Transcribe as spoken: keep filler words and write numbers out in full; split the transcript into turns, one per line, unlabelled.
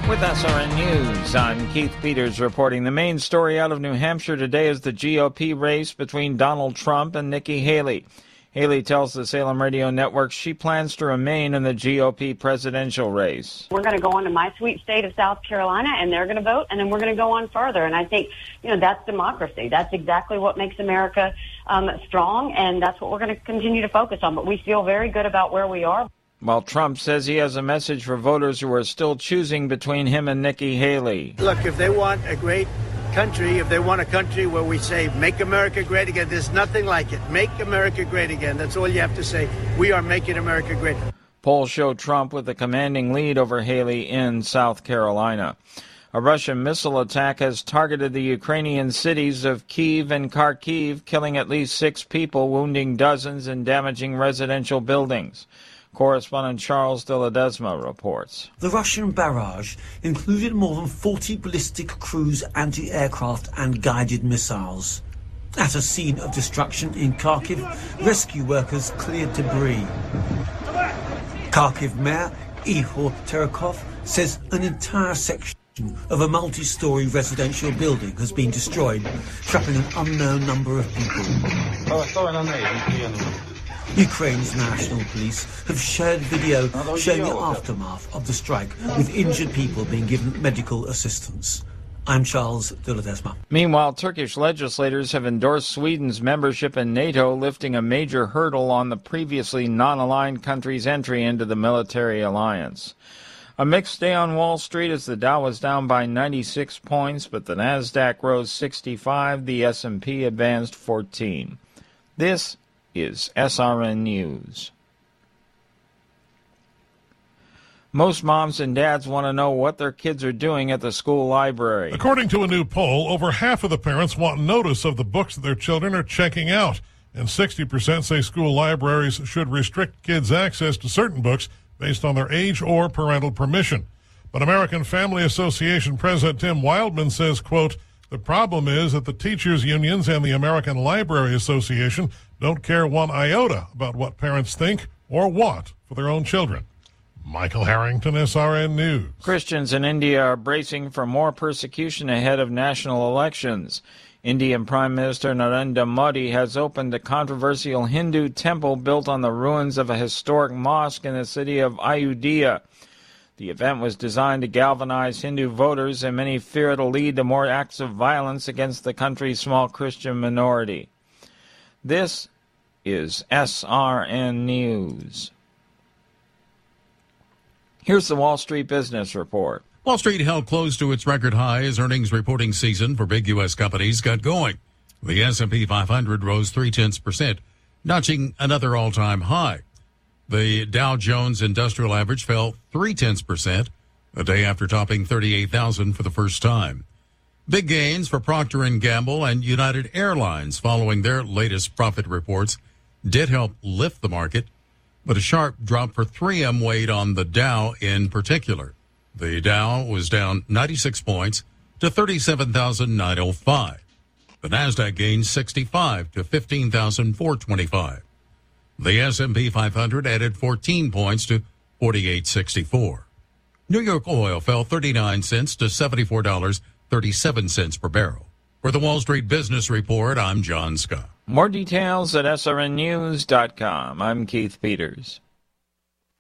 With S R N News, I'm Keith Peters reporting. The main story out of New Hampshire today is the G O P race between Donald Trump and Nikki Haley. Haley tells the Salem Radio Network she plans to remain in the G O P presidential race.
We're going to go on to my sweet state of South Carolina, and they're going to vote, and then we're going to go on further. And I think, you know, that's democracy. That's exactly what makes America um, strong, and that's what we're going to continue to focus on. But we feel very good about where we are.
While Trump says he has a message for voters who are still choosing between him and Nikki Haley.
Look, if they want a great country, if they want a country where we say, make America great again, there's nothing like it. Make America great again. That's all you have to say. We are making America great.
Polls show Trump with a commanding lead over Haley in South Carolina. A Russian missile attack has targeted the Ukrainian cities of Kyiv and Kharkiv, killing at least six people, wounding dozens, and damaging residential buildings. Correspondent Charles de Ledesma reports.
The Russian barrage included more than forty ballistic cruise anti-aircraft and guided missiles. At a scene of destruction in Kharkiv, rescue workers cleared debris. Kharkiv Mayor Ihor Terekov says an entire section of a multi-story residential building has been destroyed, trapping an unknown number of people. Ukraine's national police have shared video showing the aftermath of the strike, with injured people being given medical assistance. I'm Charles de Ledesma.
Meanwhile, Turkish legislators have endorsed Sweden's membership in NATO, lifting a major hurdle on the previously non-aligned country's entry into the military alliance. A mixed day on Wall Street as the Dow was down by ninety-six points, but the Nasdaq rose sixty-five, the S and P advanced fourteen. This is S R N News. Most moms and dads want to know what their kids are doing at the school library.
According to a new poll, over half of the parents want notice of the books that their children are checking out, and sixty percent say school libraries should restrict kids' access to certain books based on their age or parental permission. But American Family Association President Tim Wildman says, quote, the problem is that the teachers' unions and the American Library Association don't care one iota about what parents think or want for their own children. Michael Harrington, S R N News.
Christians in India are bracing for more persecution ahead of national elections. Indian Prime Minister Narendra Modi has opened a controversial Hindu temple built on the ruins of a historic mosque in the city of Ayodhya. The event was designed to galvanize Hindu voters, and many fear it'll lead to more acts of violence against the country's small Christian minority. This is S R N News. Here's the Wall Street Business Report.
Wall Street held close to its record high as earnings reporting season for big U S companies got going. The S and P five hundred rose three-tenths percent, notching another all-time high. The Dow Jones Industrial Average fell three-tenths percent, a day after topping thirty-eight thousand for the first time. Big gains for Procter and Gamble and United Airlines following their latest profit reports did help lift the market, but a sharp drop for three M weighed on the Dow in particular. The Dow was down ninety-six points to thirty-seven thousand nine hundred five. The Nasdaq gained sixty-five to fifteen thousand four hundred twenty-five. The S and P five hundred added fourteen points to forty-eight sixty-four. New York oil fell thirty-nine cents to seventy-four dollars and thirty-seven cents per barrel. For the Wall Street Business Report, I'm John Scott.
More details at S R N news dot com. I'm Keith Peters.